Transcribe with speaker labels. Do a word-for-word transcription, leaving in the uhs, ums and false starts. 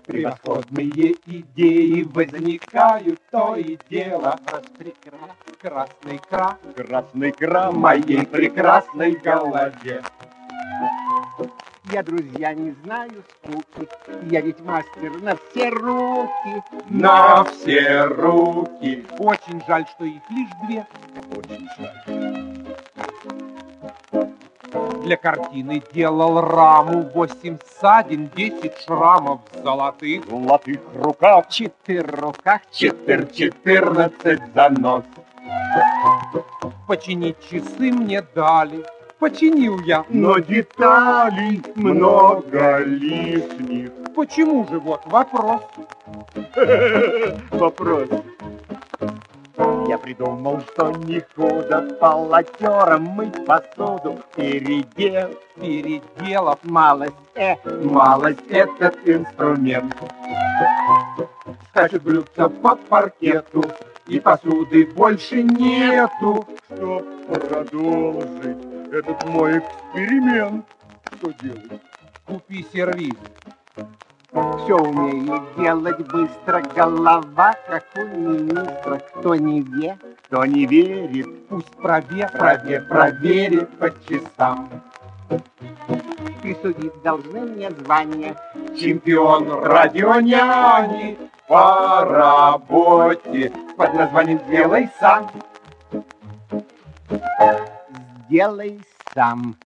Speaker 1: Превосходные идеи возникают, то и дело. Распрекрас, красный крас,
Speaker 2: Красный крас
Speaker 1: в моей прекрасной голове.
Speaker 3: Я, друзья, не знаю скуки, я ведь мастер на все руки.
Speaker 1: На все руки. Очень жаль, что их лишь две.
Speaker 2: Очень жаль.
Speaker 1: Для картины делал раму, восемь ссадин, десять шрамов золотых.
Speaker 2: В золотых руках
Speaker 3: Четыре руках,
Speaker 1: Четыр, четырнадцать занос. Починить часы мне дали, починил я.
Speaker 2: но деталей много лишних.
Speaker 1: Почему же, вот вопрос.
Speaker 2: Вопрос. Я придумал, что не худо полотером мыть посуду. Передел,
Speaker 1: Переделав
Speaker 3: малость, э,
Speaker 1: малость этот инструмент. Скачут блюдца по паркету, и посуды больше нету.
Speaker 2: чтоб продолжить этот мой эксперимент. Что делать?
Speaker 1: Купи сервиз.
Speaker 3: все умею делать быстро, голова, как у министра. Кто не ве,
Speaker 2: Кто не верит,
Speaker 1: Пусть прове, прове, проверит по часам.
Speaker 3: присудить должны мне звание.
Speaker 1: Чемпион радионяни по работе под названием «Сделай сам».
Speaker 3: Сделай сам.